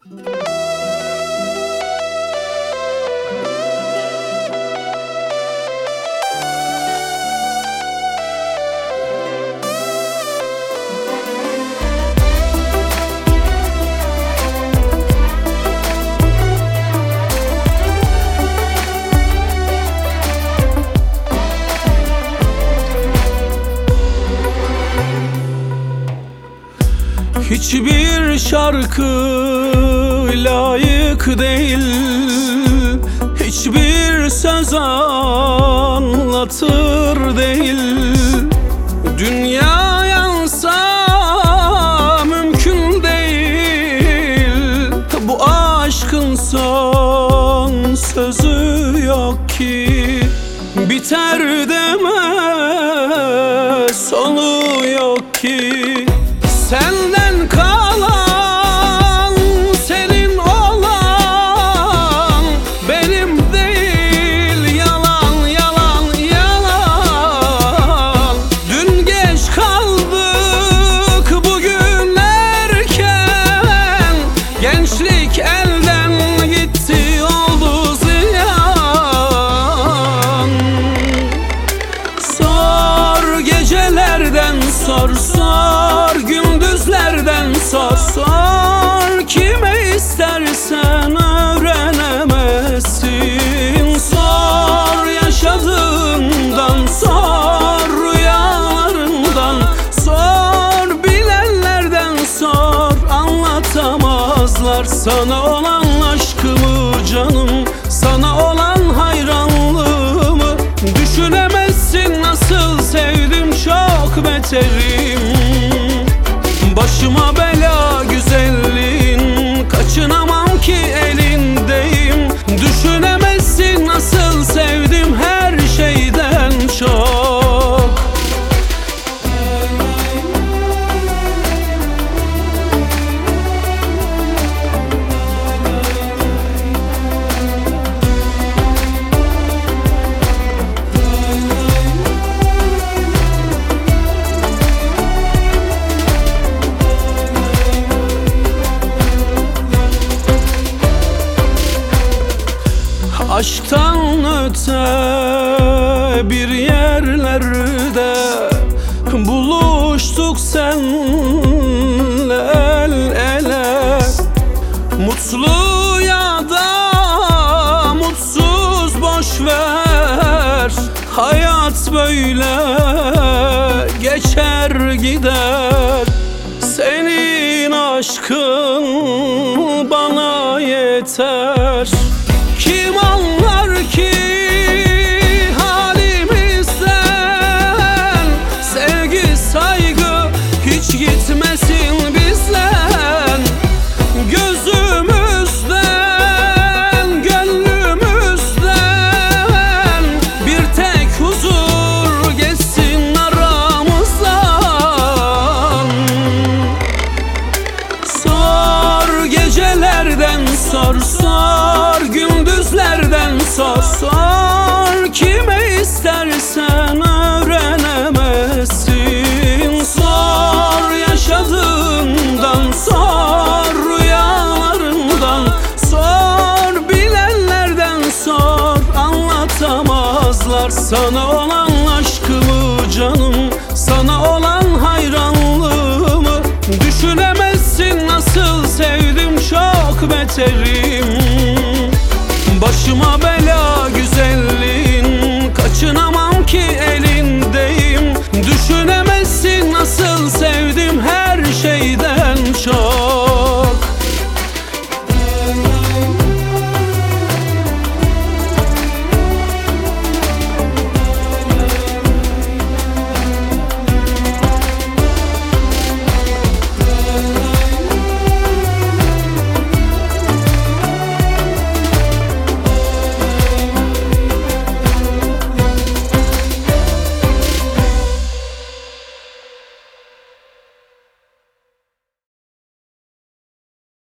Hiçbir şarkı layık değil, hiçbir söz anlatır değil. Dünya yansa mümkün değil, bu aşkın son sözü yok ki. Biter deme sonu yok ki. Senden kalan, senin olan benim değil. Yalan, yalan, yalan. Dün geç kaldık, bugün erken. Gençlik elden gitti, oldu ziyan. Sor gecelerden, sor gündüzlerden, sor kime istersen öğrenemezsin. Sor yaşadığından, sor rüyalarından, sor bilenlerden, sor anlatamazlar sana olan aşkımı canım, sana olan hayranlığımı. Düşünemezsin nasıl sevdim, çok beterim. Başıma bela güzelliğin, kaçınamam ki elindeyim. Düşünemezsin nasıl sevdim her şeyden çok. Aşktan öte bir yerlerde buluştuk senle el ele. Mutlu ya da mutsuz boşver, hayat böyle geçer gider. Senin aşkın bana yeter. Kim anlar ki halimizden? Sevgi, saygı hiç gitmesin bizden. Gözümüzden, gönlümüzden bir tek huzur geçsin aramızdan. Sor gecelerden, sor gündüzlerden, sor kime istersen öğrenemezsin. Sor yaşadığından, sor rüyalarından, sor bilenlerden, sor anlatamazlar sana olan aşkımı canım, sana olan hayranlığımı. Düşünemezsin nasıl sevdim, çok beterim. Başıma bela güzelliğin, kaçınamam